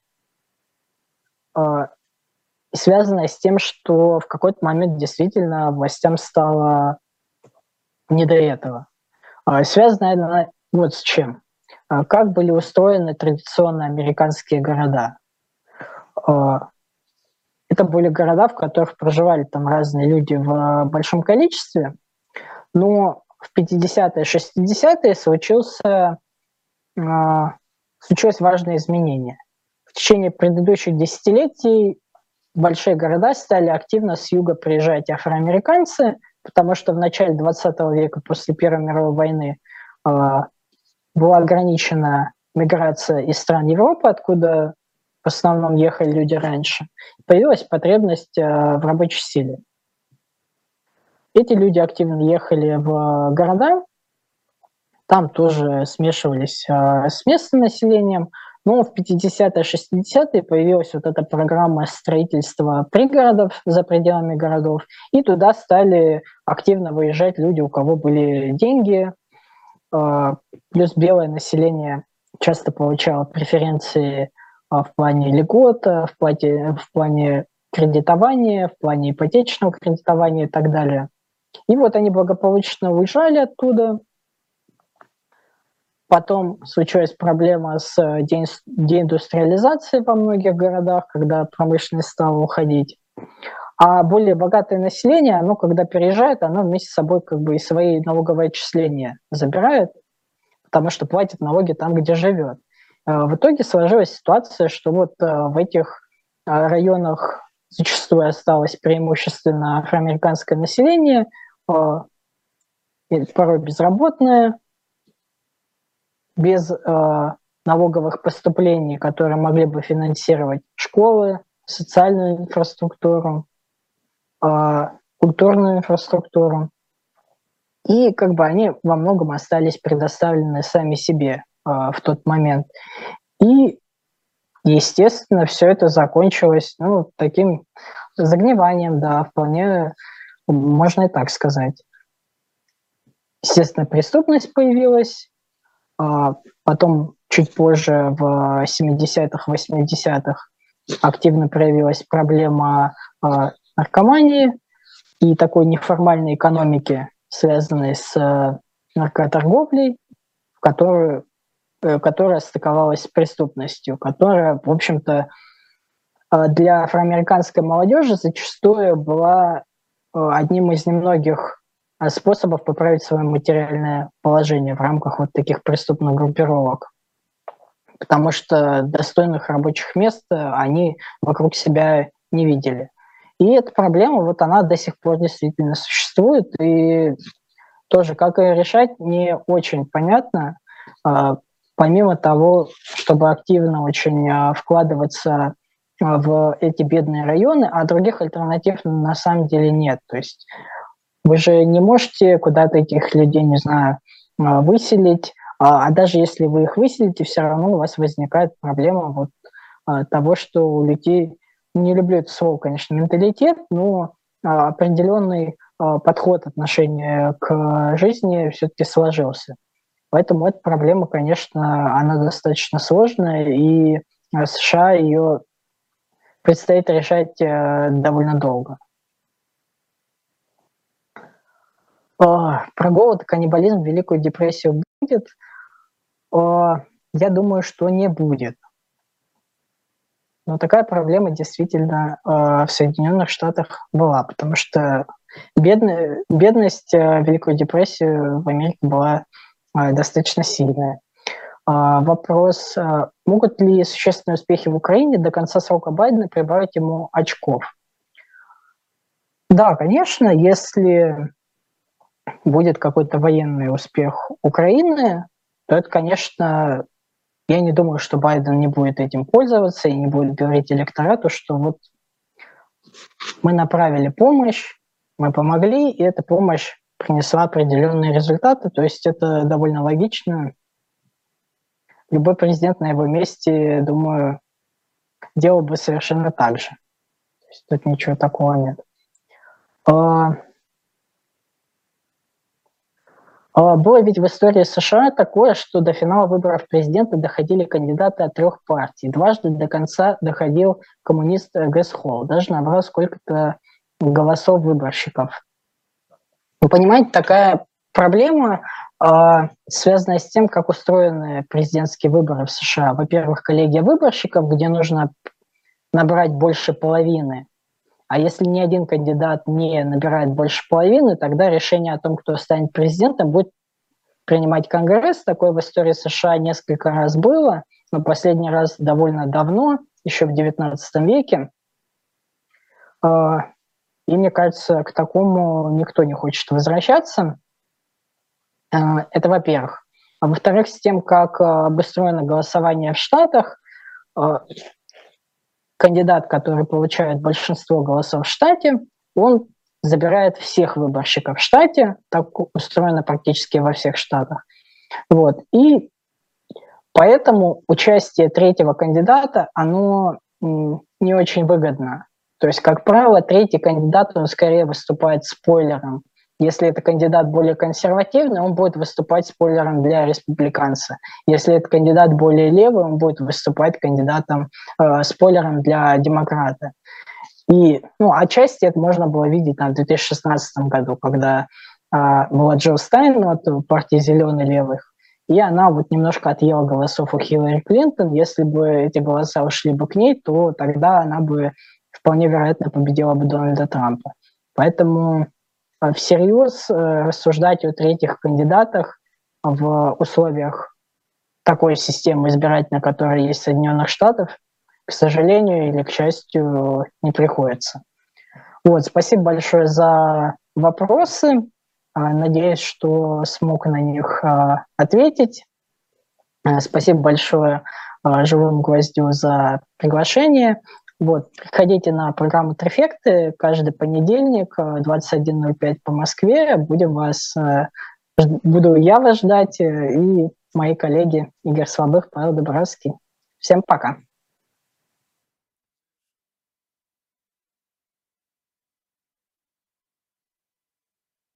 связанная с тем, что в какой-то момент действительно властям стало не до этого. Связано, наверное, вот с чем. Как были устроены традиционно американские города. Это были города, в которых проживали там разные люди в большом количестве, но в пятидесятые, шестидесятые случился, случилось важное изменение. В течение предыдущих десятилетий в большие города стали активно с юга приезжать афроамериканцы, потому что в начале двадцатого века, после Первой мировой войны, э, была ограничена миграция из стран Европы, откуда в основном ехали люди раньше. Появилась потребность э, в рабочей силе. Эти люди активно ехали в города, там тоже смешивались э, с местным населением, Но в пятидесятые, шестидесятые появилась вот эта программа строительства пригородов за пределами городов, и туда стали активно выезжать люди, у кого были деньги, плюс белое население часто получало преференции в плане льгот, в плане, в плане кредитования, в плане ипотечного кредитования и так далее. И вот они благополучно уезжали оттуда. Потом случилась проблема с деиндустриализацией во многих городах, когда промышленность стала уходить. А более богатое население, оно, когда переезжает, оно вместе с собой как бы и свои налоговые отчисления забирает, потому что платит налоги там, где живет. В итоге сложилась ситуация, что вот в этих районах зачастую осталось преимущественно афроамериканское население, порой безработное, без налоговых поступлений, которые могли бы финансировать школы, социальную инфраструктуру, культурную инфраструктуру. И как бы они во многом остались предоставлены сами себе в тот момент. И, естественно, все это закончилось ну, таким загниванием, да, вполне можно и так сказать. Естественно, преступность появилась, потом чуть позже, в семидесятых, восьмидесятых, активно проявилась проблема наркомании и такой неформальной экономики, связанной с наркоторговлей, в которую, которая стыковалась с преступностью, которая, в общем-то, для афроамериканской молодежи зачастую была одним из немногих способов поправить свое материальное положение в рамках вот таких преступных группировок. Потому что достойных рабочих мест они вокруг себя не видели. И эта проблема, вот она до сих пор действительно существует, и тоже как ее решать, не очень понятно. Помимо того, чтобы активно очень вкладываться в эти бедные районы, а других альтернатив на самом деле нет. То есть вы же не можете куда-то этих людей, не знаю, выселить, а даже если вы их выселите, все равно у вас возникает проблема вот того, что у людей, не люблю это слово, конечно, менталитет, но определенный подход отношения к жизни все-таки сложился. Поэтому эта проблема, конечно, она достаточно сложная, и США ее предстоит решать довольно долго. Про голод и каннибализм в Великую депрессию будет? Я думаю, что не будет. Но такая проблема действительно в Соединенных Штатах была, потому что бедная, бедность в Великую депрессию в Америке была достаточно сильная. Вопрос, могут ли существенные успехи в Украине до конца срока Байдена прибавить ему очков? Да, конечно, если будет какой-то военный успех Украины, то это, конечно, я не думаю, что Байден не будет этим пользоваться и не будет говорить электорату, что вот мы направили помощь, мы помогли, и эта помощь принесла определенные результаты. То есть это довольно логично. Любой президент на его месте, думаю, делал бы совершенно так же. То есть тут ничего такого нет. Было ведь в истории США такое, что до финала выборов президента доходили кандидаты от трех партий. Дважды до конца доходил коммунист Гэс Холл, даже набрал сколько-то голосов выборщиков. Вы понимаете, такая проблема, связанная с тем, как устроены президентские выборы в США. Во-первых, коллегия выборщиков, где нужно набрать больше половины. А если ни один кандидат не набирает больше половины, тогда решение о том, кто станет президентом, будет принимать Конгресс. Такое в истории США несколько раз было, но последний раз довольно давно, еще в девятнадцатом веке. И мне кажется, к такому никто не хочет возвращаться. Это во-первых. А во-вторых, с тем, как обустроено голосование в Штатах, кандидат, который получает большинство голосов в штате, он забирает всех выборщиков в штате, так устроено практически во всех штатах. Вот. И Поэтому участие третьего кандидата, оно не очень выгодно. То есть, как правило, третий кандидат, он скорее выступает спойлером. Если это кандидат более консервативный, он будет выступать спойлером для республиканца. Если это кандидат более левый, он будет выступать кандидатом, э, спойлером для демократа. И, ну, отчасти это можно было видеть там, в две тысячи шестнадцатом году, когда э, была Джилл Стайн от партии «Зеленый левых», и она вот немножко отъела голосов у Хиллари Клинтон. Если бы эти голоса ушли бы к ней, то тогда она бы вполне вероятно победила бы Дональда Трампа. Поэтому всерьез рассуждать о третьих кандидатах в условиях такой системы избирательной, которая есть в Соединенных Штатах, к сожалению или к счастью, не приходится. Вот, спасибо большое за вопросы. Надеюсь, что смог на них ответить. Спасибо большое «Живому гвоздю» за приглашение. Вот, приходите на программу «Трефекты» каждый понедельник, двадцать один ноль пять по Москве. Будем вас, буду я вас ждать и мои коллеги Игорь Слабых, Павел Дубравский. Всем пока.